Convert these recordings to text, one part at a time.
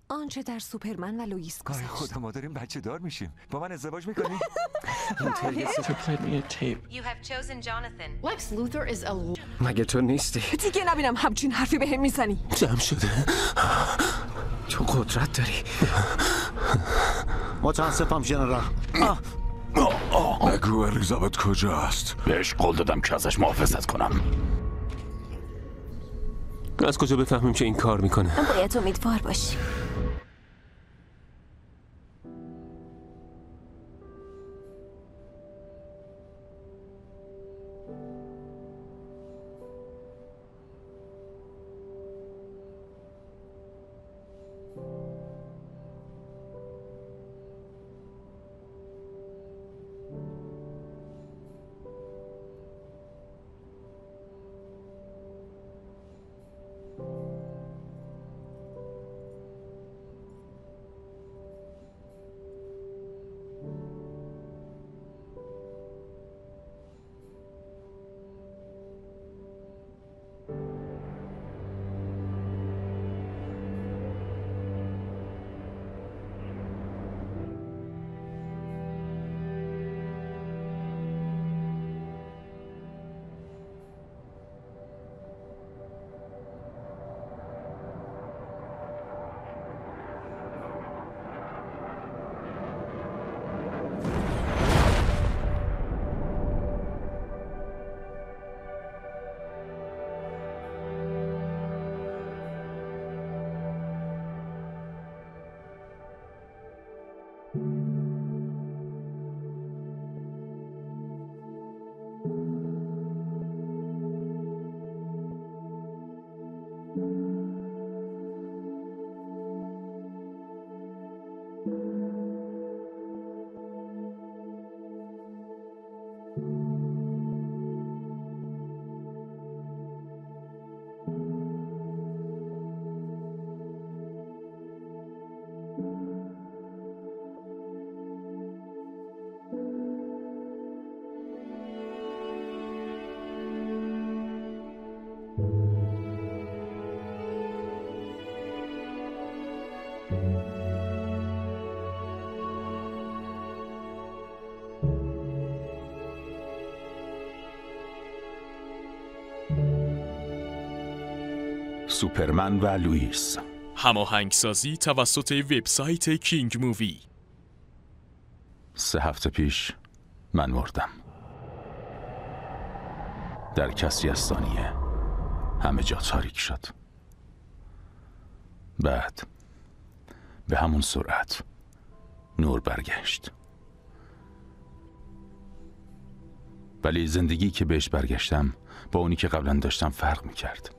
آنچه در سوپرمن و لوئیس گذشت. خدا ما داریم بچه دار میشیم. با من ازدواج میکنی؟ مگه تو نیستی؟ دیگه نبینم همچین حرفی بهم میزنی. جمع شده. تو قدرت داری. متاسفم ژنرال. بگو الیزابت کجاست؟ بهش قول دادم که ازش محافظت کنم. از کجا بفهمیم که این کار میکنه؟ باید امیدوار باشی. سوپرمن و لوئیس. هماهنگسازی توسط وبسایت کینگ مووی. 3 هفته پیش من مردم. در کسری از ثانیه همه جا تاریک شد. بعد به همون سرعت نور برگشت. ولی زندگی که بهش برگشتم با اونی که قبلا داشتم فرق میکرد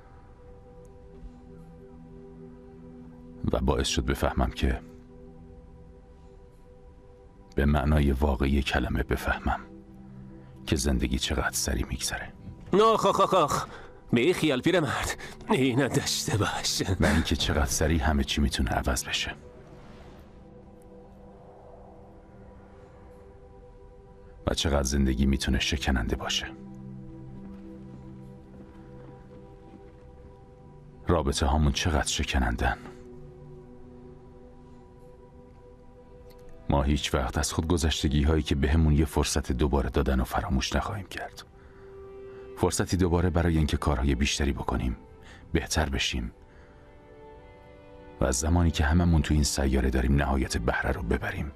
و باعث شد بفهمم که به معنای واقعی کلمه بفهمم که زندگی چقدر سریع میگذره. آخ به خیال پیرمرد، اینو داشته باش. و اینکه چقدر سریع همه چی میتونه عوض بشه. و چقدر زندگی میتونه شکننده باشه. رابطه هامون چقدر شکنندن. ما هیچ وقت از خودگذشتگی هایی که بهمون یه فرصت دوباره دادن و فراموش نخواهیم کرد. فرصتی دوباره برای اینکه کارهای بیشتری بکنیم، بهتر بشیم و از زمانی که هممون تو این سیاره داریم نهایت بهره رو ببریم.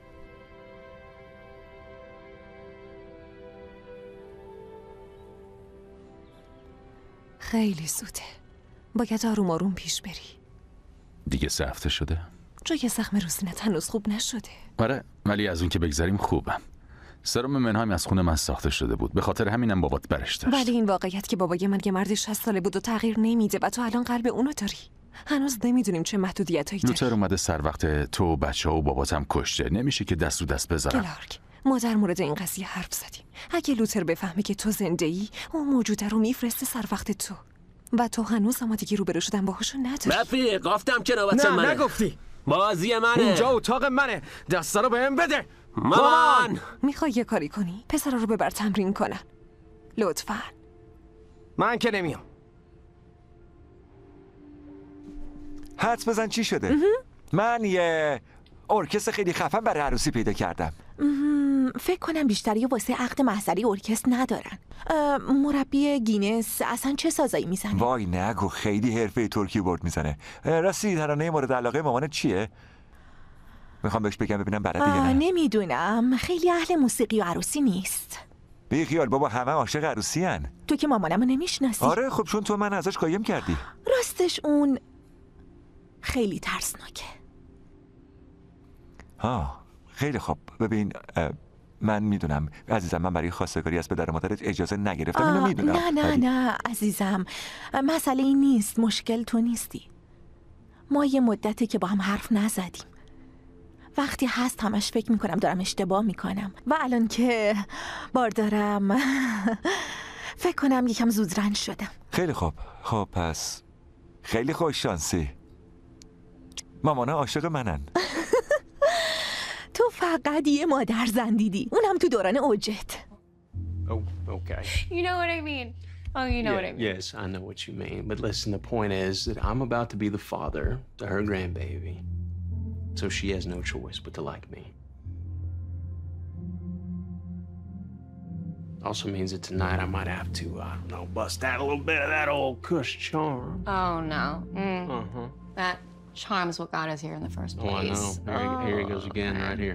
خیلی زوده. باید آروم آروم پیش بری. دیگه 3 هفته شده؟ جای زخم روزینت هنوز خوب نشده. آره، ولی از اون که بگذاریم خوبم. سرم منهایم از خون من ساخته شده بود، به خاطر همینم بابات برش داشت. ولی این واقعیت که بابای من یه مرد 60 ساله بود و تغییر نمیده و تو الان قلب اونو داری. هنوز نمیدونیم چه محدودیتایی داری. لوتر اومده سر وقت تو و بچه‌ها و باباتم کشته. نمیشه که دست رو دست بذارم. کلارک، ما در مورد این قضیه حرف زدیم. اگه لوتر بفهمه که تو زنده‌ای، اون موجوده رو میفرسته سر وقت تو. و تو هنوز آمادگی روبرو شدن باهاشو نداری. رفیق، گفتم که نوبت منه. نه نگفتی. بازی منه. اینجا اتاق منه. دستا رو بهم بده. مامان. میخوای یه کاری کنی؟ پسرا رو ببر تمرین کنن. لطفاً. من که نمیام. حدس بزن چی شده؟ من یه ارکستر خیلی خفن برای عروسی پیدا کردم. فکر کنم بیشتری واسه عقد محضری ارکستر ندارن. مربی گینس اصلا چه سازایی میزنه؟ وای نگو، خیلی حرفه ترکی بورد میزنه. راستی ترانه مورد علاقه مامانت چیه؟ میخوام بهش بگم ببینم بلده یا نه. نمیدونم، خیلی اهل موسیقی و عروسی نیست. بی خیال بابا، همه عاشق عروسی هن. تو که مامانمو نمیشناسی. آره خب چون تو من ازش قایم کردی. راستش اون خیلی ترسناکه. خیلی خب. ببین من میدونم عزیزم، من برای خواستگاری از پدر و مادرت اجازه نگرفتم، اینو میدونم. نه عزیزم، مسئله این نیست، مشکل تو نیستی. ما یه مدتی که با هم حرف نزدیم. وقتی هست همش فکر میکنم دارم اشتباه میکنم و الان که بار دارم فکر کنم یکم زودرنج شدم. خیلی خب. خب پس خیلی خوش شانسی. مامانا عاشق منن. تو فقط یه مادر زن دیدی، اونم تو دوران اوجت. Oh, okay. You know what I mean? Oh, you know what I mean. Yes, I know what you mean. But listen, the point is that I'm about to be the father to her grandbaby. So she has no choice but to like me. Also means that tonight I might have to, I don't know, bust out a little bit of that old Kush charm. Oh, no. Uh-huh. That charm is what got us here in the first place. Oh, I know. Here he goes again, right here.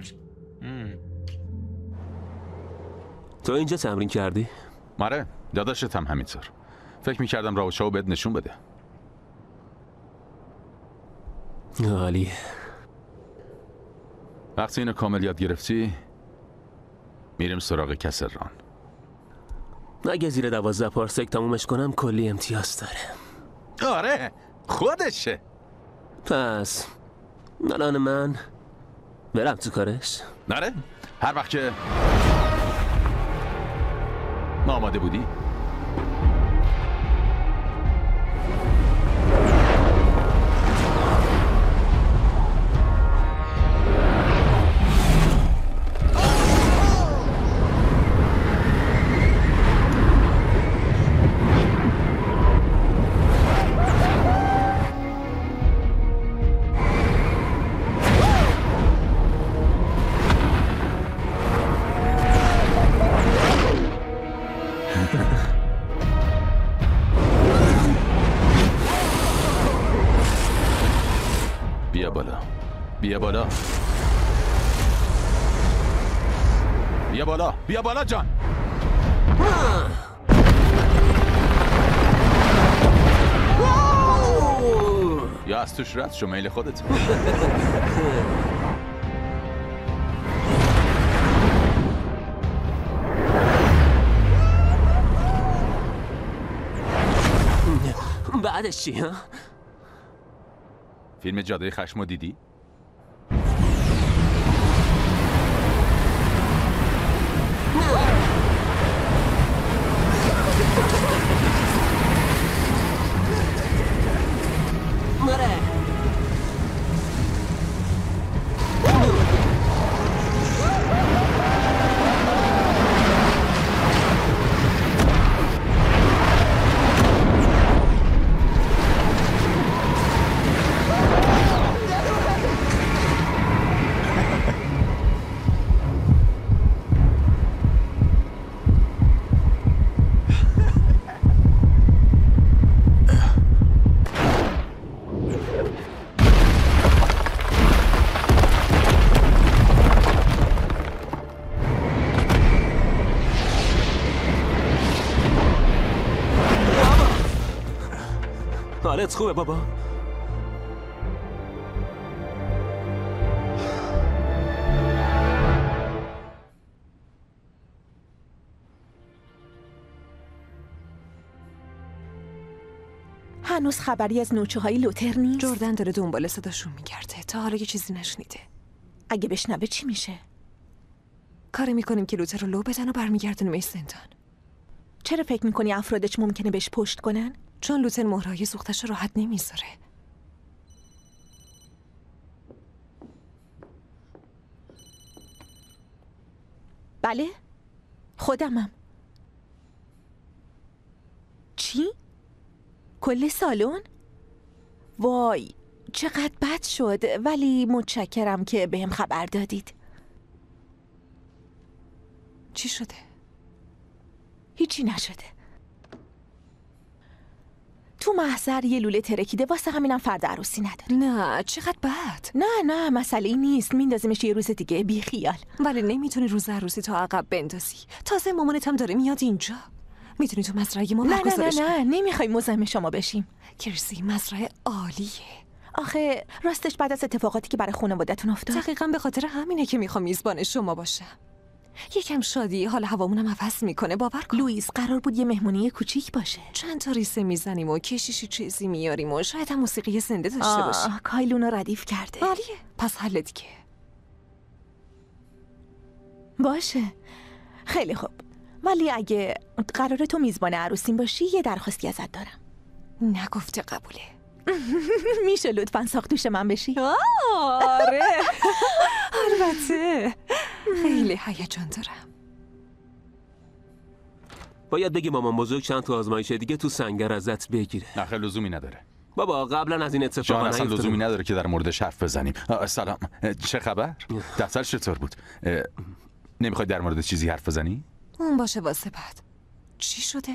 تو اینجا تمرین کردی؟ ماره داداشت هم همینطور. فکر میکردم راوشاو بهت نشون بده. عالی. وقتی اینو کامل یاد گرفتی میریم سراغ کسران. اگه زیر 12 پارسک تمومش کنم کلی امتیاز داره. آره خودشه. پس الان من برم تو کارش؟ نره هر وقت که آماده بودی. بیا بالا. بیا بالا. بیا بالا. بیا بالا جان. یا از توش رد شو، میل خودت. بعدش چی ها؟ فیلم جاده خشمو دیدی؟ حالت خوبه بابا؟ هنوز خبری از نوچه های لوتر نیست؟ جردن داره دنبال صداشون میگرده، تا حالا یه چیزی نشنیده. اگه بشنوه چی میشه؟ کاری میکنیم که لوتر رو لو بدن و برمیگردونیمش زندان. چرا فکر میکنی افرادش ممکنه بهش پشت کنن؟ چون لوتر مهرهای سوختش رو راحت نمیذاره. بله؟ خودمم. چی؟ کل سالن؟ وای، چقدر بد شد، ولی متشکرم که بهم خبر دادید. چی شده؟ هیچی نشده. تو محضر یه لوله ترکیده، واسه همینم فردا عروسی نداره. نه چقدر بد. نه مسئله این نیست، میندازیمش یه روز دیگه، بی خیال. ولی نمیتونی روز عروسی تا عقب بندازی. تازه مامانت هم داره میاد اینجا. میتونی تو مزرعه ما برگزارش کنی. نه نمیخوایم مزاحم شما بشیم. کرسی مزرعه عالیه. آخه راستش بعد از اتفاقاتی که برای خانواده‌تون افتاد. دقیقاً به خاطر همینه که میخوام میزبان شما باشم. یکم شادی حال هوامونم عوض میکنه، باور کن. لوئیس قرار بود یه مهمونی کوچیک باشه. چند تا ریسه میزنیم و کشیشی چیزی میاریم و شاید هم موسیقی زنده داشته باشیم. کایل اونو ردیف کرده. عالیه. پس حل دیگه. باشه. خیلی خوب. ولی اگه قراره تو میزبان عروسیم باشی، یه درخواستی ازت دارم. نگفته قبوله. میشه لطفاً ساقدوش من بشی؟ آره. البته. خیلی هیجان دارم. باید بگی مامان بزرگ چند تا آزمایش دیگه تو سنگر ازت بگیره. آخه لزومی نداره. بابا قبلا از این اتفاقا جان اصلا نیفتاده. لزومی نداره که در موردش حرف بزنیم. سلام، چه خبر؟ دفتر چطور بود؟ نمیخوای در مورد چیزی حرف بزنی؟ اون باشه واسه بعد. چی شده؟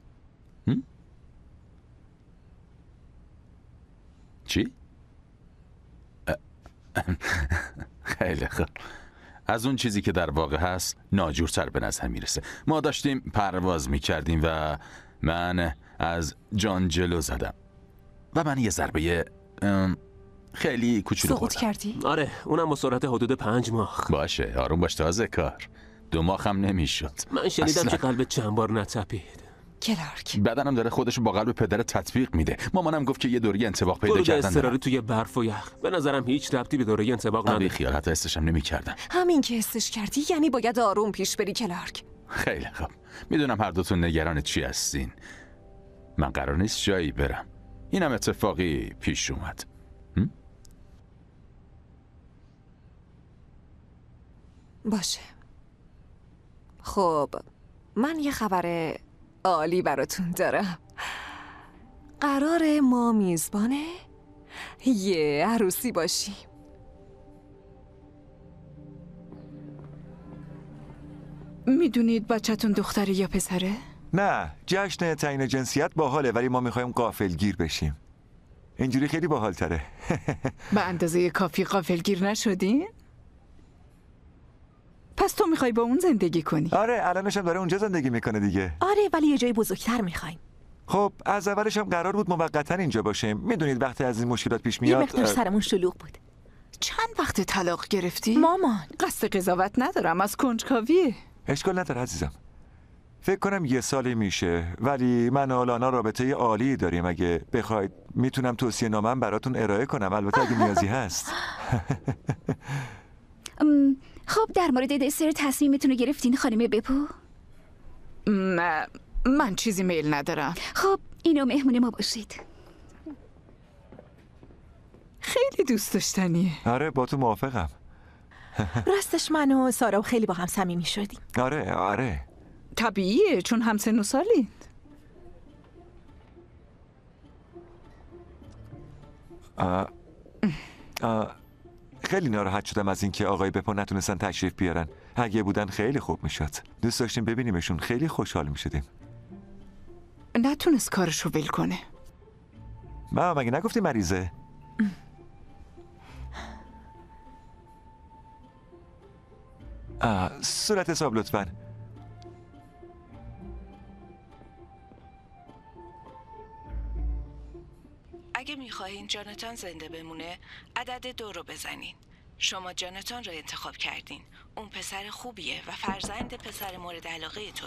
چی؟ خیلی خوب. از اون چیزی که در واقع هست ناجورتر به نظر میرسه. ما داشتیم پرواز میکردیم و من از جان جلو زدم و من یه ضربه خیلی کوچولو خوردم. سقوط کردی؟ آره، اونم با سرعت حدود 5 ماخ. باشه، آروم باش، تازه کار 2 ماخ هم نمیشد. من شنیدم که قلبت چند بار نتپید. کلارک، بدنم داره خودشو با قلب پدر تطبیق میده. مامانم گفت که یه دوره انطباق پیدا ورود کردن اضطراری توی برف و یخ به نظرم هیچ ربطی به دوره انطباق نداره. خیال حتی استشم نمی‌کردم. همین که استش کردی یعنی باید آروم پیش بری کلارک. خیلی خوب، میدونم هر دوتون نگران چی هستین. من قرار نیست جایی برم. اینم اتفاقی پیش اومد. باشه. خب من یه خبر عالی براتون دارم. قرار ما میزبان یه عروسی باشیم. میدونید بچه‌تون دختره یا پسره؟ نه، جشن تعیین جنسیت باحاله ولی ما میخوایم غافلگیر بشیم. اینجوری خیلی باحال‌تره. به اندازه کافی غافلگیر نشدین؟ پس تو میخوای با اون زندگی کنی؟ آره، الانش هم داره اونجا زندگی میکنه دیگه. آره، ولی یه جای بزرگتر میخوایم. خب از اولش هم قرار بود موقتا اینجا باشیم. میدونید وقتی از این مشکلات پیش یه میاد مقدار سرمون شلوغ بود. چند وقت طلاق گرفتی؟ مامان، قصد قضاوت ندارم، از کنجکاویه. اشکال نداره عزیزم. فکر کنم 1 سالی میشه، ولی من و لانا رابطه عالی داریم. اگه بخواید میتونم توصیه نامه‌ام براتون ارائه کنم، البته اگه نیازی هست. خب در مورد دسر تصمیمتون رو گرفتین خانم بپو؟ نه، من چیزی میل ندارم. خب اینو مهمون ما باشید. خیلی دوست داشتنیه. آره، با تو موافقم. راستش من و سارا خیلی با هم صمیمی شدیم. آره. طبیعیه، چون هم سن و سالید. خیلی ناراحت شدم از اینکه آقای بپا نتونستن تشریف بیارن. اگه بودن خیلی خوب میشد. دوست داشتیم ببینیمشون، خیلی خوشحال میشدیم. نتونست کارشو ول کنه. ما مگه نگفتی مریضه؟ صورت حساب لطفاً. اگه میخواهین جاناتان زنده بمونه، عدد 2 رو بزنین. شما جاناتان رو انتخاب کردین. اون پسر خوبیه و فرزند پسر مورد علاقه توه.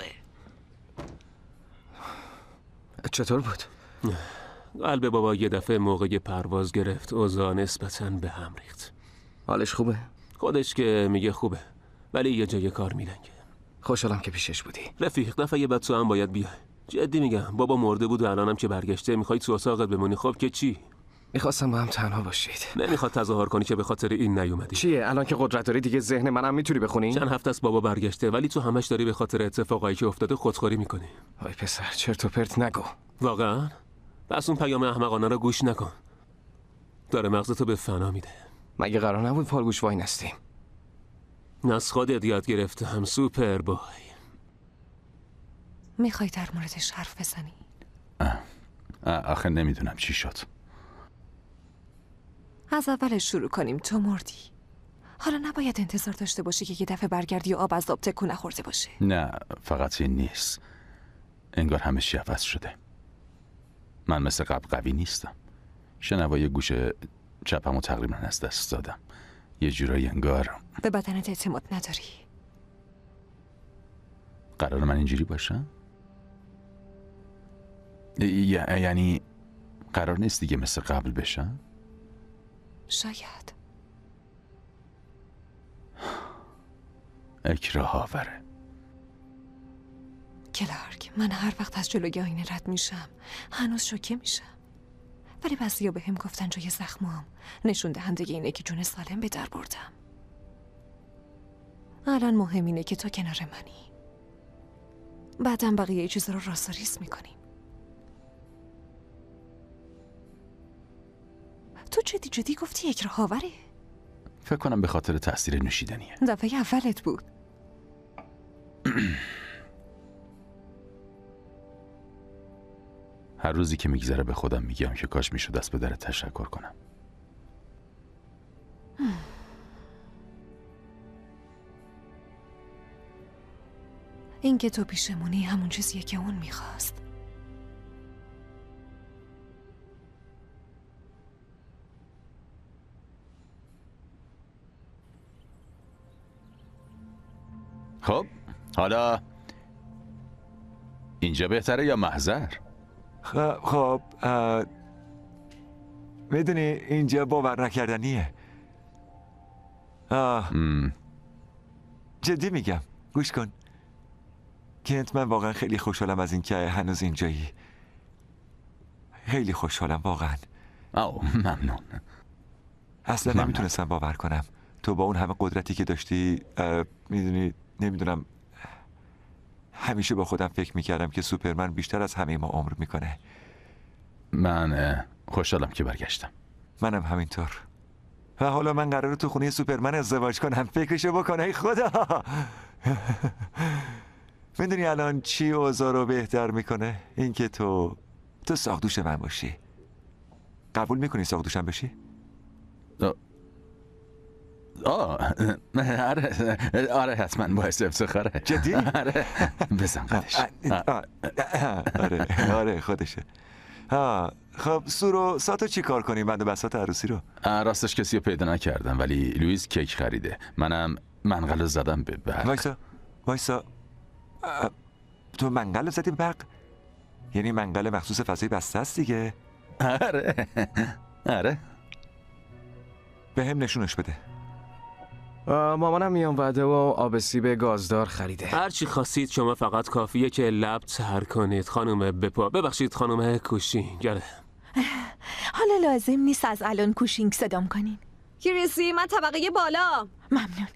چطور بود؟ قلب بابا یه دفعه موقع پرواز گرفت، اوضاع نسبتاً به هم ریخت. حالش خوبه؟ خودش که میگه خوبه، ولی یه جای کار میلنگه. خوشحالم که پیشش بودی. رفیق، دفعه بعد تو هم باید بیای. جدی میگم، بابا مرده بود و الانم که برگشته میخوای تو اتاقت بمونی. خب که چی؟ میخواستم با هم تنها باشید. نمیخواد تظاهر کنی که به خاطر این نیومدی. چیه الان که قدرت داری دیگه ذهن منم میتونی بخونی؟ چند هفته است بابا برگشته، ولی تو همش داری به خاطر اتفاقایی که افتاده خودخوری میکنی. وای پسر، چرت و پرت نگو. واقعا؟ پس اون پیام احمقانه رو گوش نکن. داره مغزتو به فنا میده. مگه قرار نبود پالگوش وای نستیم؟ از خودت یاد گرفتم سوپر بای. میخوای در موردش حرف بزنی؟ آخه نمیدونم چی شد. از اولش شروع کنیم. تو مردی. حالا نباید انتظار داشته باشی که یه دفعه برگردی و آب از آب تکون نخورده باشه. نه فقط این نیست. انگار همه چی عوض شده. من مثل قبل قوی نیستم. شنوای گوش چپمو تقریبا از دست دادم. یه جورایی انگار به بدنت اعتماد نداری. قرار من اینجوری باشم؟ یعنی قرار نیست دیگه مثل قبل بشم؟ شاید. اکراه آوره. کلارک، من هر وقت از جلوی آینه رد میشم هنوز شوکه میشم. ولی بعضیا به هم گفتن جای زخمام نشون دهنده اینه که جون سالم به در بردم. الان مهم اینه که تو کنار منی. بعدم بقیه چیزا رو راست و ریز میکنیم. تو جدی گفتی اکراه آوره؟ فکر کنم به خاطر تاثیر نوشیدنیه. دفعه اولت بود. هر روزی که میگذره به خودم میگم که کاش میشد دست به درت تشکر کنم. این که تو پیشمونی همون چیزیه که اون میخواست. خب حالا اینجا بهتره یا محضر؟ خب میدونی اینجا باور نکردنیه. جدی میگم، گوش کن کنت، من واقعا خیلی خوشحالم از این که هنوز اینجایی. خیلی خوشحالم واقعا. ممنون. اصلا نمیتونستم باور کنم تو با اون همه قدرتی که داشتی. میدونی نمیدونم، همیشه با خودم فکر میکردم که سوپرمن بیشتر از همه ما عمر میکنه. من خوشحالم که برگشتم. منم همینطور. و حالا من قراره تو خونه سوپرمن ازدواج کنم. فکرشو بکنه. ای خدا. میدونی الان چی اوضاع رو بهتر میکنه؟ اینکه تو ساقدوش من باشی. قبول میکنی ساقدوشم بشی؟ آره حتما باعث افتخاره. جدی؟ آره بزن قدش. آره خودشه. خب سور و ساتو چی کار کنیم بند بساط عروسی رو؟ راستش کسی رو پیدا نکردم ولی لوئیس کیک خریده. منم منقل زدم به برق. وایسا تو منقل زدی به برق؟ یعنی منقل مخصوص فضای بسته است دیگه؟ آره به هم نشونش بده. مامانم میان وعده و آب سیب گازدار خریده. هر چی خواستید شما، فقط کافیه که لب تر کنید. خانم بپا، ببخشید خانم کوشینگ. حالا لازم نیست از الان کوشینگ صدام کنین. کریسی، من طبقه بالا. ممنون.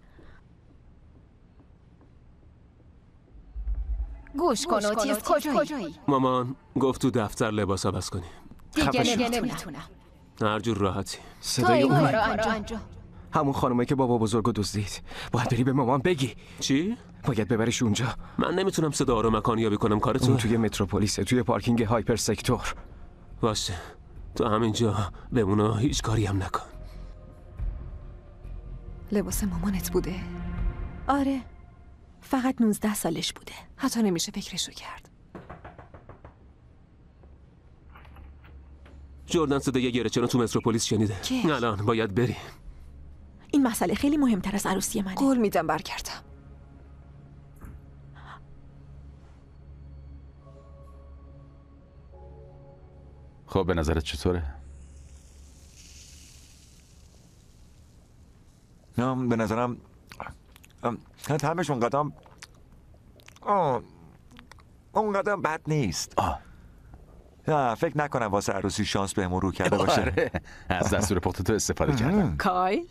گوش کن اوتیس، کجایی؟ مامان گفت تو دفتر لباس عوض کنیم. دیگه نمیتونم. هر جور راحتی. صدای اون کارو انجام. همون خانومه که بابا بزرگو دزدید. باید بری به مامان بگی. چی؟ باید ببریش اونجا. من نمیتونم صدا رو مکانیابی کنم. کارتون اون توی متروپولیسه، توی پارکینگ هایپر سکتور. باشه تو همینجا بمون، هیچ کاری هم نکن. لباس مامانت بوده؟ آره، فقط 19 سالش بوده. حتی نمیشه فکرشو کرد. جردن صدای گرچه رو تو متروپولیس شنیده. الان باید بریم. این مسئله خیلی مهمتر از عروسی منه. قول میدم برگردم. خب به نظرت چطوره؟ به نظرم همش اونقدر بد نیست. فکر نکنم واسه عروسی شانس بهمون رو کرده باشه. آره. از دستور پختتو استفاده کردم. کایل؟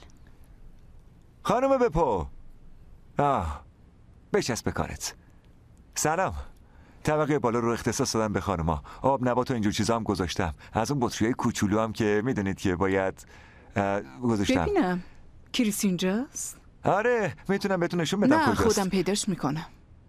خانم بپو، بچسب به کارت. سلام، طبقه بالا رو اختصاص دادم به خانوما. آب نبات و اینجور چیزا هم گذاشتم. از اون بطریای کوچولو هم که میدونید که باید گذاشتم. ببینم کریس اینجاست؟ آره میتونم بهتون نشون بدم نه کجاست. خودم پیداش میکنم.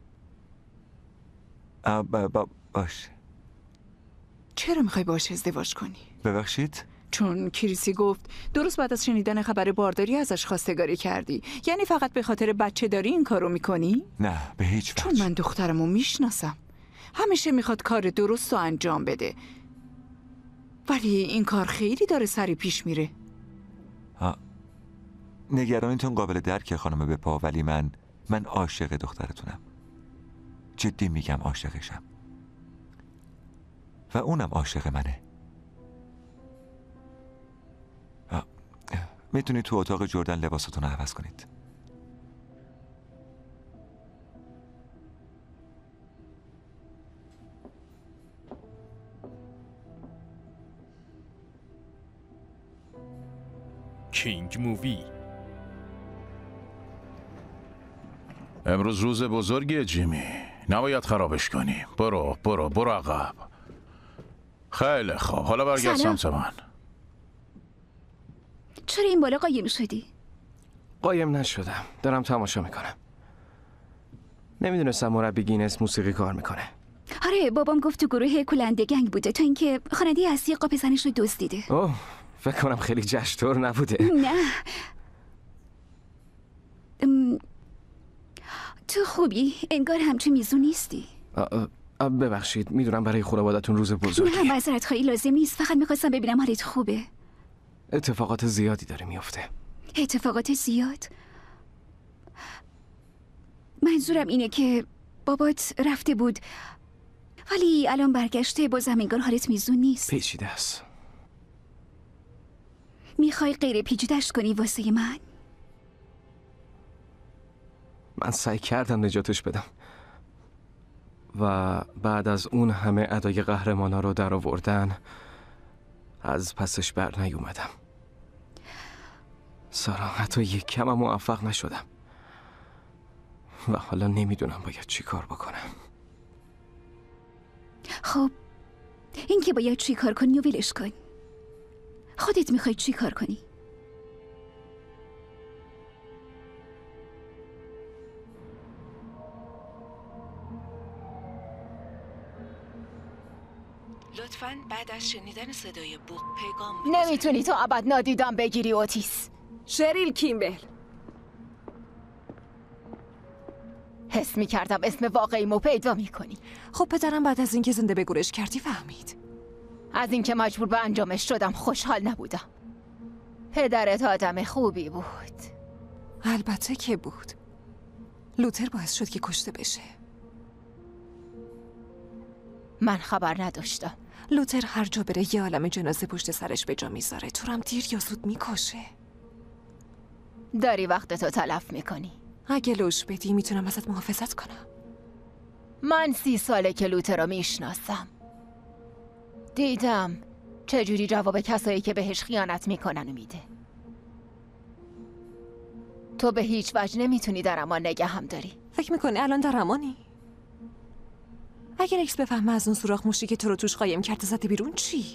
باش. چرا میخوای باهاش ازدواج کنی؟ ببخشید؟ چون کریسی گفت درست بعد از شنیدن خبر بارداری ازش خواستگاری کردی. یعنی فقط به خاطر بچه داری این کارو میکنی؟ نه به هیچ وجه. چون من دخترمو میشناسم. همیشه میخواد کار درست رو انجام بده. ولی این کار خیلی داره سری پیش میره. نگرانیتون قابل درکه خانم بپا، ولی من عاشق دخترتونم. جدی میگم عاشقشم. و اونم عاشق منه. میتونید تو اتاق جردن لباساتون رو عوض کنید. کینگ مووی. امروز روز بزرگیه جیمی، نباید خرابش کنیم. برو عقب. خیلی خوب، حالا برگرد سمت من. چرا این بالا قایم شدی؟ قایم نشدم، دارم تماشا میکنم. نمیدونستم مربی گینس موسیقی کار میکنه. آره بابام گفت تو گروه کولنده گنگ بوده، تا اینکه خواننده اصلی قاپ زنش رو دزدیده. اوه فکر کنم خیلی جشن‌طور نبوده. نه تو خوبی؟ انگار همچون میزون نیستی. ببخشید، میدونم برای خانوادتون روز بزرگی. نه معذرت خواهی لازم نیست، فقط میخواستم ببینم حالت خوبه. اتفاقات زیادی داره میفته. اتفاقات زیاد؟ منظورم اینه که بابات رفته بود ولی الان برگشته، بازم انگار حالت میزون نیست. پیچیده است. میخوای غیر پیچیده‌اش کنی واسه من؟ من سعی کردم نجاتش بدم و بعد از اون همه ادای قهرمانا رو در آوردن از پسش بر نیومدم. سارا حتی یک کم هم موفق نشدم و حالا نمیدونم باید چی کار بکنم. خب این که باید چی کار کنی و ولش کن. خودت میخوای چی کار کنی؟ لطفاً بعد از شنیدن صدای بوق پیغام نمیتونی تو ابد نادیدم بگیری اوتیس. شریل کیمبل. حس میکردم اسم واقعیمو پیدا میکنی. خب پدرم بعد از اینکه زنده به گورش کردی فهمید. از اینکه مجبور به انجامش شدم خوشحال نبودم. پدرت آدم خوبی بود. البته که بود. لوتر باعث شد که کشته بشه. من خبر نداشتم. لوتر هر جا بره یه عالم جنازه پشت سرش به جا میذاره. تو هم دیر یا زود میکشه. داری وقتتو تلف میکنی. اگه لوش بدی میتونم ازت محافظت کنم. من 30 ساله که لوتر رو میشناسم. دیدم چجوری جواب کسایی که بهش خیانت میکنن و میده. تو به هیچ وجه نمیتونی در امان نگه هم داری. فکر میکنی الان در امانی؟ اگر اکس بفهمه از اون سوراخ موشی که تو رو توش قایم کرده زده بیرون چی؟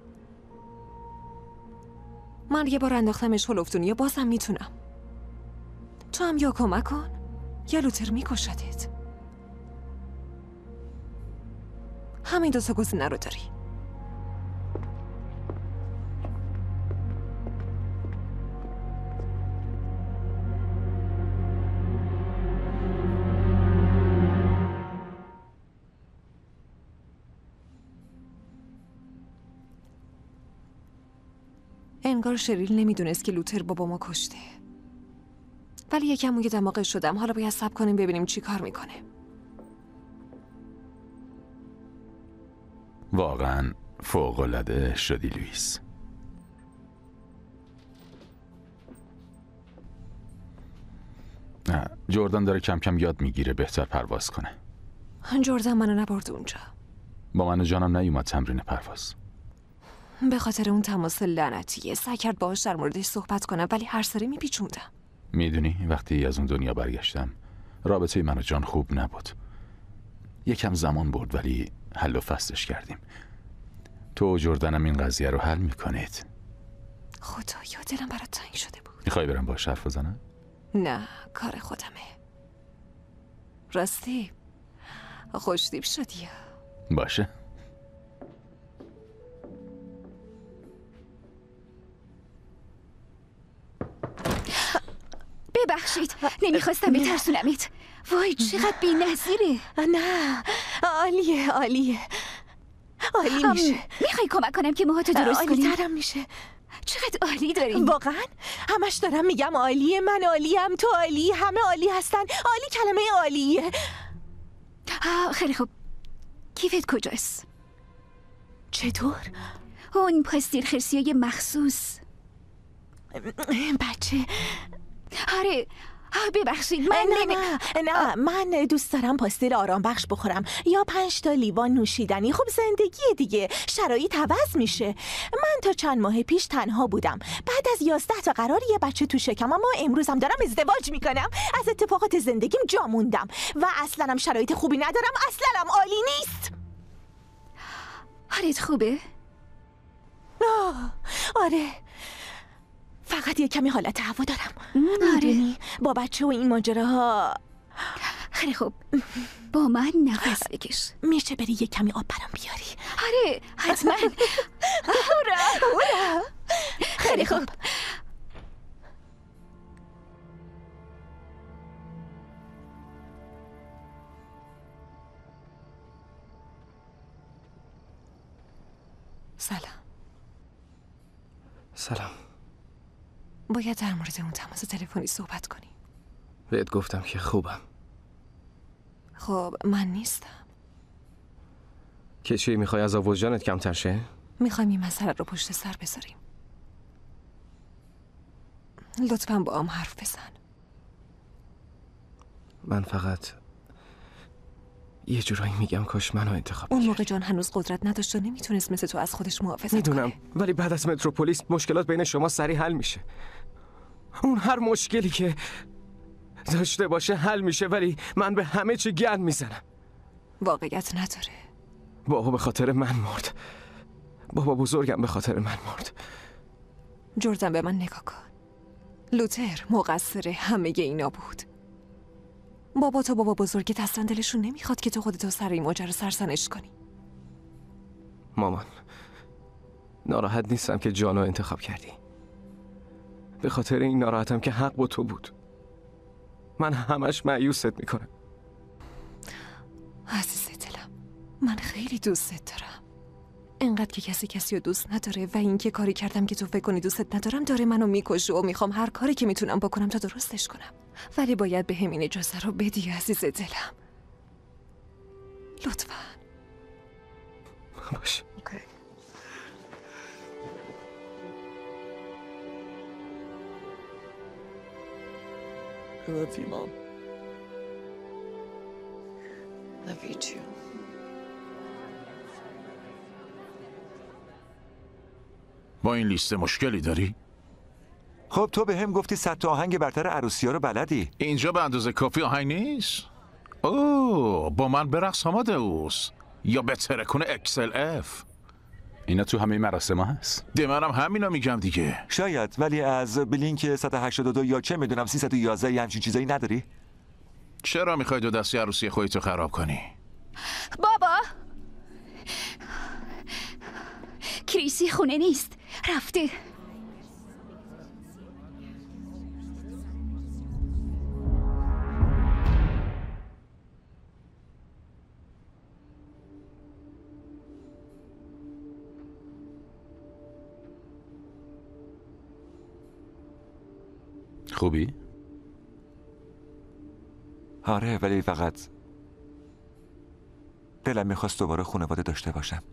من یه بار انداختمش هلوفتونی یا بازم میتونم. تو هم یا کمک کن یا لوتر میکشدت. همین دو تا گزینه رو داری. انگار شریل نمیدونست که لوتر بابامو کشته. ولی یکم موی دماغش شدم. حالا باید صبر کنیم ببینیم چی کار میکنه. واقعا فوق‌العاده شدی لوئیس. جردن داره کم کم یاد میگیره بهتر پرواز کنه. جردن منو نبرد اونجا. با من و جانم نیومد تمرین پرواز. به خاطر اون تماس لعنتیه. سعی کرد باهاش در موردش صحبت کنم ولی هر سری میپیچوندم. میدونی وقتی از اون دنیا برگشتم رابطه من و جان خوب نبود. یکم زمان برد ولی حل و فصلش کردیم. تو و جردنم این قضیه رو حل میکنید. خدایا دلم برات تنگ شده بود. میخوای برم باهاش حرف بزنم؟ نه کار خودمه. راستی خوشتیپ شدی. باشه. ببخشید نمیخواستم بترسونمت. وای چقدر بی‌نظیره. نه عالیه عالی میشه. میخوای کمک کنم که موهاتو درست کنی؟ عالی ترم میشه. چقدر عالی داریم. واقعا همش دارم میگم عالیه، من عالیم، تو عالی، همه عالی هستن. عالی کلمه عالیه. خیلی خوب. کیفت کجاست؟ چطور؟ اون پاستیل خرسیای مخصوص. بچه آره ببخشید نه من دوست دارم پاستیل آرام بخش بخورم یا 5 تا لیوان نوشیدنی. خب زندگی دیگه، شرایط عوض میشه. من تا چند ماه پیش تنها بودم، بعد از 11 تا قرار یه بچه تو شکمم و امروزم دارم ازدواج میکنم. از اتفاقات زندگیم جا موندم و اصلا هم شرایط خوبی ندارم، اصلا هم عالی نیست. حالت خوبه؟ آره فقط یه کمی حالت هوا دارم. میدونی با بچه و این ماجراها. خیلی خوب با من نفس بکش. میشه بری یه کمی آب برام بیاری؟ آره حتما. هورا خیلی خوب. سلام. باید در مورد اون تماس تلفنی صحبت کنیم. بهت گفتم که خوبم. خب من نیستم. که چی میخوای از وجدانت کمتر شه؟ میخوایم این مسئله رو پشت سر بذاریم. لطفاً با هم حرف بزن. من فقط یه جورایی میگم کاش منو انتخاب اون موقع جان هنوز قدرت نداشت و نمیتونست مثل تو از خودش محافظت کنه. میدونم ولی بعد از متروپولیس مشکلات بین شما سریع حل میشه. اون هر مشکلی که داشته باشه حل میشه ولی من به همه چی گند میزنم. واقعیت نداره. بابا به خاطر من مرد. بابا بزرگم به خاطر من مرد. جردن به من نگاه کن. لوتر مقصر همه اینا بود. بابا تو بابا بزرگت اصلا دلشون نمیخواد که تو خودتو سر این ماجرا سرزنش کنی. مامان ناراحت نیستم که جانو انتخاب کردی. به خاطر این ناراحتم که حق با تو بود. من همش مایوست میکنم. عزیز دلم من خیلی دوستت دارم. انقدر که کسی رو دوست نداره و این که کاری کردم که تو فکر کنی دوستت ندارم داره منو میکشه و میخوام هر کاری که میتونم بکنم تا درستش کنم. ولی باید به همین اجازه رو بدی عزیز دلم. لطفاً. باشه. I love you, Mom. Love you too. با این لیست مشکلی داری؟ خب تو به هم گفتی 100 تا آهنگ برتر عروسی ها رو بلدی. اینجا به اندازه کافی آهنگ نیست؟ اوه با من برقص آمادئوس یا بهتره کنه XLF. اینا تو همه مراسم ها هست. منم همینا میگم دیگه. شاید ولی از بلینک 182 یا چه میدونم 311 یه همچین چیزایی نداری؟ چرا میخوای دو دستی عروسی خودتو خراب کنی؟ بابا کریسی خونه نیست، رفته. خوبی؟ آره ولی فقط دلم میخواست دوباره خانواده داشته باشم.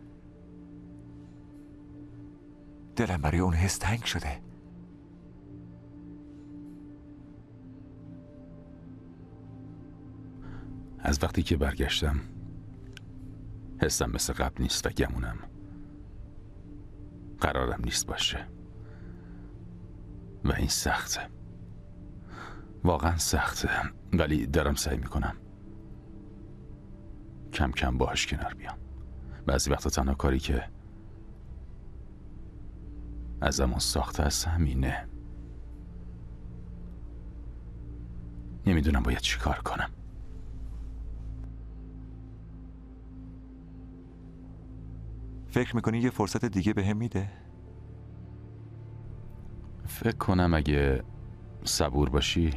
دلم برای اون حس تنگ شده. از وقتی که برگشتم حسم مثل قبل نیست و گمونم قرارم نیست باشه و این سخته، واقعا سخته، ولی دارم سعی میکنم. کم کم باهاش کنار بیام. بعضی وقتا تنها کاری که ازمون ساخته است همینه. نمیدونم باید چی کار کنم. فکر میکنی یه فرصت دیگه به هم میده؟ فکر کنم اگه صبور باشی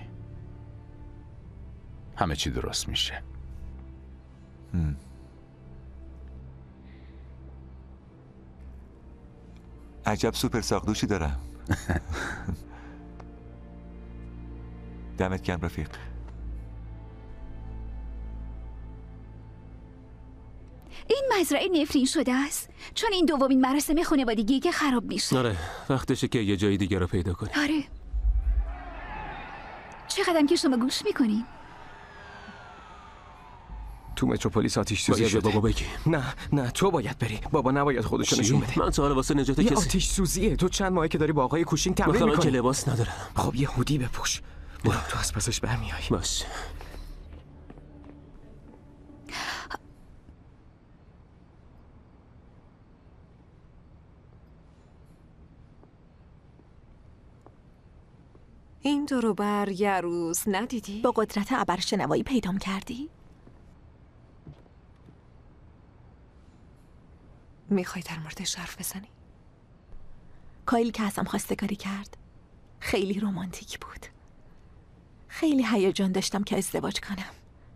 همه چی درست میشه. عجب سوپر ساقدوشی دارم. دمت گرم رفیق. این مزرعه نفرین شده است چون این دومین مراسم خانوادگی که خراب میشه. آره وقتشه که یه جای دیگه رو پیدا کنی. آره چقدرم که شما گوش میکنین. تو متروپولیس آتش سوزی شده. بابا بگی. نه تو باید بری. بابا نباید خودشو نشون بده. من تا حالا واسه نجات یه کسی آتش سوزیه. تو چند ماهه که داری با آقای کوشینگ تمرین میکنی. میکنی. که لباس ندارم. خب یه هودی بپوش. برو تو از پسش برمیای. باش. این دورو بر یه روز ندیدی؟ با قدرت ابرشنوایی پیدام کردی؟ میخوای در موردش حرف بزنی؟ کایل که ازم خواستگاری کرد خیلی رمانتیک بود. خیلی هیجان داشتم که ازدواج کنم،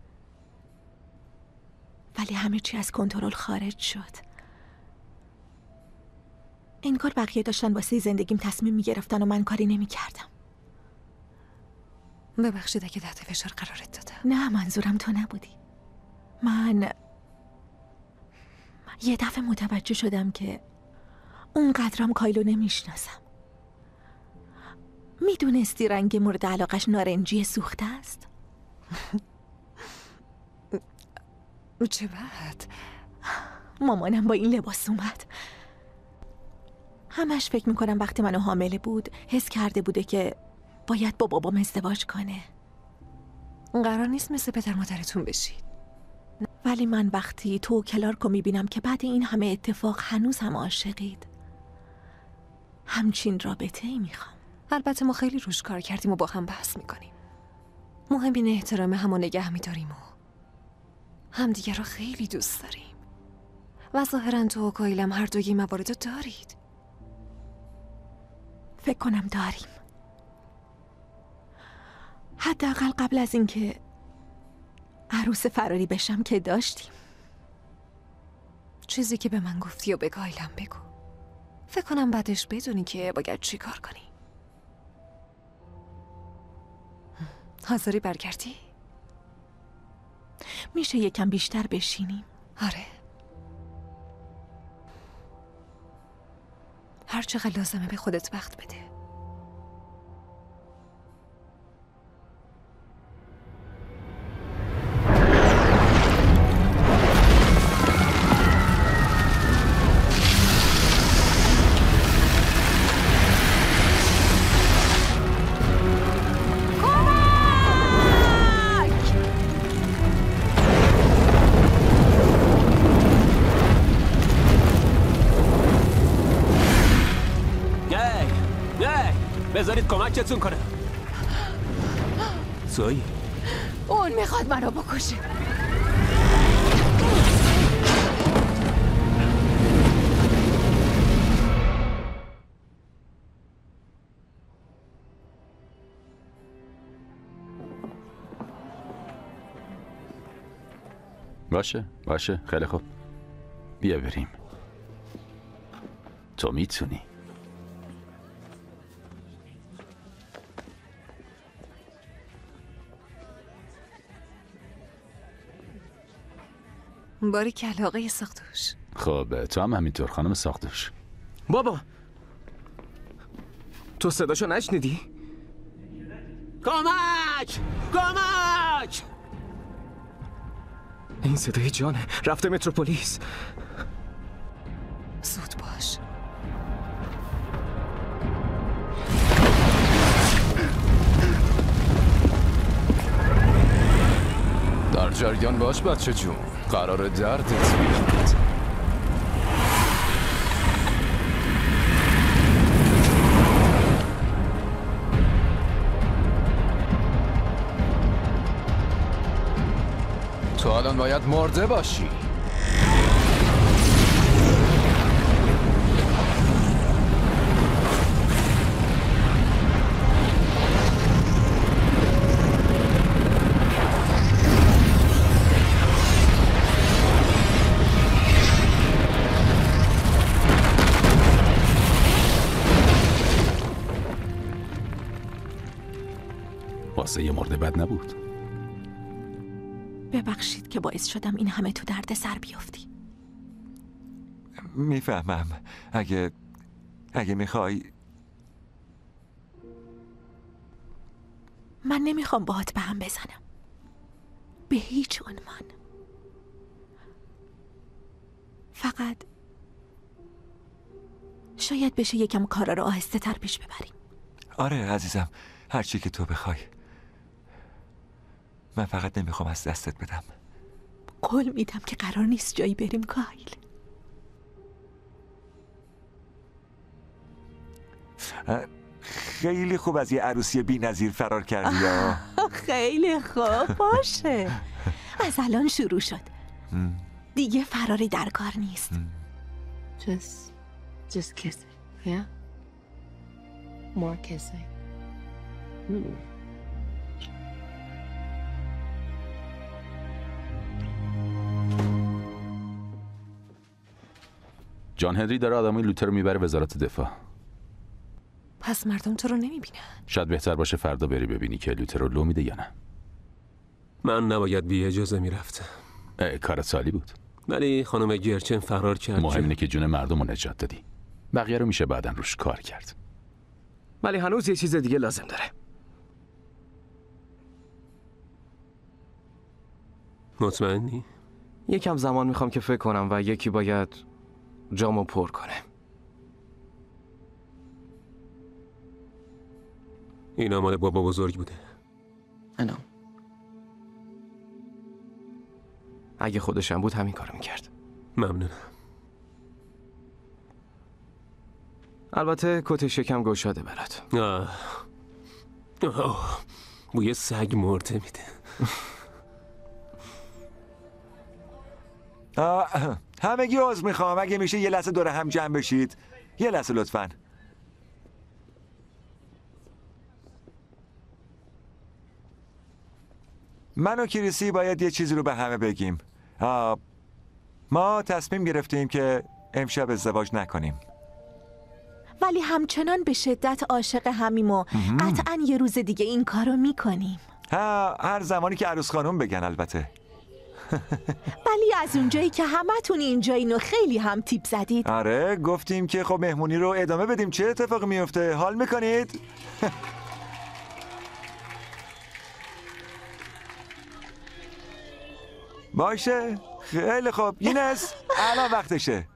ولی همه چی از کنترل خارج شد. انگار بقیه داشتن واسه زندگیم تصمیم میگرفتن و من کاری نمیکردم. ببخشید اگه تحت فشار قرارت دادم. نه منظورم تو نبودی. من یه دفعه متوجه شدم که اونقدرم کایلو نمیشناسم. میدونستی رنگ مورد علاقش نارنجی سوخته است؟ چه بعد؟ مامانم با این لباس اومد. همش فکر میکنم وقتی منو حامله بود حس کرده بوده که باید با بابام ازدواج کنه. قرار نیست مثل پدر مادرتون بشید. ولی من وقتی تو و کلارکو میبینم که بعد این همه اتفاق هنوز هم عاشقید، همچین رابطه ای میخوام. البته ما خیلی روش کار کردیم و با هم بحث میکنیم. مهم اینه احترام هم و نگه میداریم و همدیگه رو خیلی دوست داریم و ظاهرا تو و کایلم هر دوی این موارد رو دارید. فکر کنم داریم. حداقل قبل از اینکه عروس فراری بشم که داشتیم. چیزی که به من گفتی و به کایلم بگو. فکر کنم بعدش بدونی که باید چی کار کنی. حاضری برگردی؟ میشه یکم بیشتر بشینیم؟ آره. هر چقدر لازمه به خودت وقت بده. بذارید کمکتون کنه. زویی اون میخواد منو بکشه. باشه خیلی خوب. بیا بریم. تو میتونی. باریکلا آقای ساقدوش. خب تو هم همینطور خانم ساقدوش. بابا تو صداشو نشنیدی؟ کمک! این صدای جانه. رفته متروپولیس. زود باش. دارک جریان باش بچه جون، قرار دردت بیاد. تو الان باید مرده باشی. واسه یه مرده بد نبود. ببخشید که باعث شدم این همه تو درد سر بیافتی. میفهمم. اگه میخوای. من نمیخوام باهات به هم بزنم، به هیچ عنوان. فقط شاید بشه یکم کارا رو آهسته تر پیش ببریم. آره عزیزم، هر چی که تو بخوای. من فقط نمیخوام از دستت بدم. قول میدم که قرار نیست جایی بریم کایل. خیلی خوب از یه عروسی بی‌نظیر فرار کردی یا؟ خیلی خوب، باشه. از الان شروع شد. دیگه فراری در کار نیست. Just kiss it, yeah? More kissing. جان هنری داره آدمای لوتر رو میبره وزارت دفاع. پس مردم تو رو نمیبینن. شاید بهتر باشه فردا بری ببینی که لوتر رو لو میده یا نه. من نباید بی اجازه میرفتم. کار سالی بود. ولی خانم گرچن فرار کرد. مهم اینه که جون مردم رو نجات دادی. بقیه رو میشه بعدن روش کار کرد. ولی هنوز یه چیز دیگه لازم داره. مطمئنی؟ یکم زمان میخوام که فکر کنم و یکی باید جامو پر کنه. اینا مال بابا بزرگ بوده. انا اگه خودشم بود همین کارو میکرد. ممنونم. البته کتش یکم گشاده برات. بوی سگ مرده میده. همگی عذر میخوام. اگه میشه یه لحظه دور هم جمع بشید. یه لحظه لطفاً. من و کریسی باید یه چیزی رو به همه بگیم. ما تصمیم گرفتیم که امشب ازدواج نکنیم. ولی همچنان به شدت عاشق همیم و قطعاً یه روز دیگه این کارو میکنیم. هر زمانی که عروس خانم بگن البته. ولی از اونجایی که همتون اینجا اینو خیلی هم تیپ زدید. آره گفتیم که خب مهمونی رو ادامه بدیم. چه اتفاقی میفته؟ حال میکنید؟ باشه خیلی خوب. اینس الان وقتشه.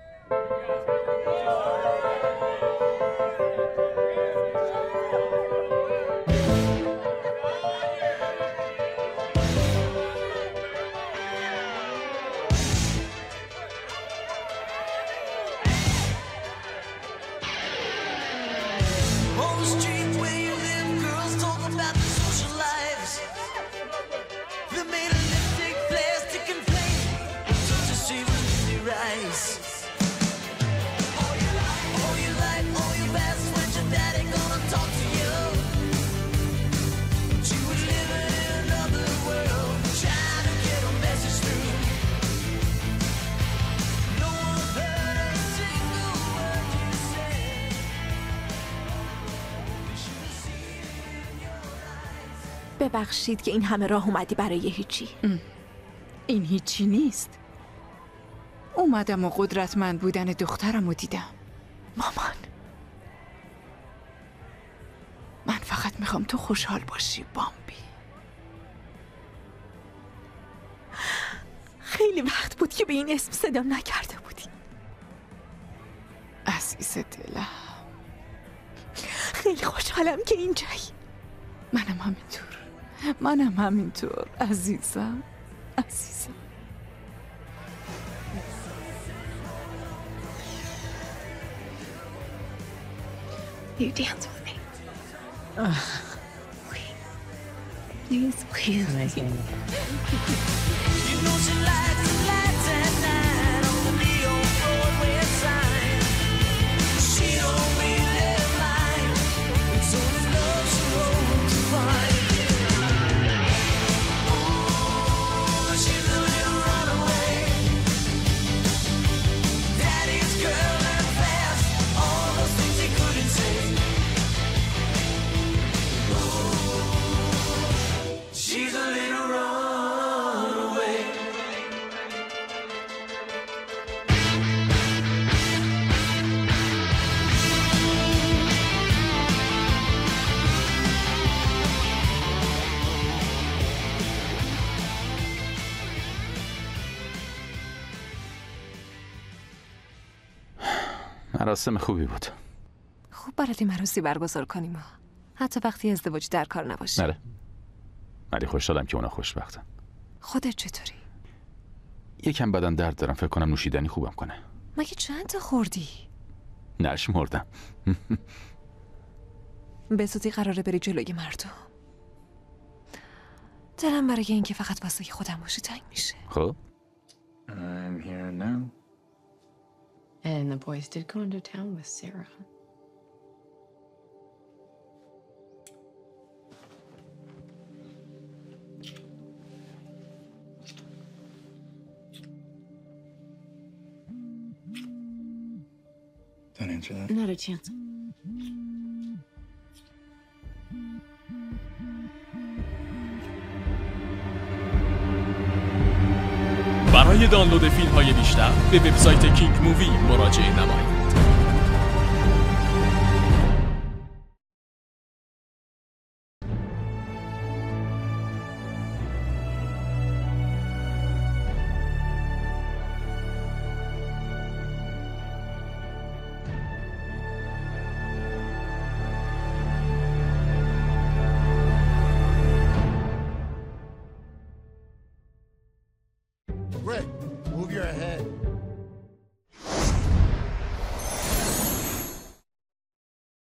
ببخشید که این همه راه اومدی برای هیچی. این هیچی نیست. اومدم و قدرتمند بودن دخترم رو دیدم. مامان، من فقط میخوام تو خوشحال باشی بامبی. خیلی وقت بود که به این اسم صدام نکرده بودی. عزیز دلم، خیلی خوشحالم که اینجایی. منم همینطور عزیزم. عزیزم. You dance with me. Please, please. Nice game. You know she likes the lights at night on the neon Broadway sign. She don't really mind. It's only love she won't find. Oh, she's a little runaway. Daddy's girl and fast. All those things he couldn't say. Oh, she's a little runaway. مراسم خوبی بود. خوب برات این عروسی برگزار کنیم حتی وقتی ازدواج در کار نباشه. نره. ولی خوشحالم که اونا خوشبختن. خودت چطوری؟ یکم بدن درد دارم، فکر کنم نوشیدنی خوبم کنه. مگه چند تا خوردی؟ نش مردم. به زودی قراره بری جلوی مردم. دلم برای اینکه فقط واسه خودم باشی تنگ میشه. خب I'm here now. And the boys did go into town with Sarah. Don't answer that. Not a chance. برای دانلود فیلم‌های بیشتر به وبسایت کینگ مووی مراجعه نمایید. Rick, move your head.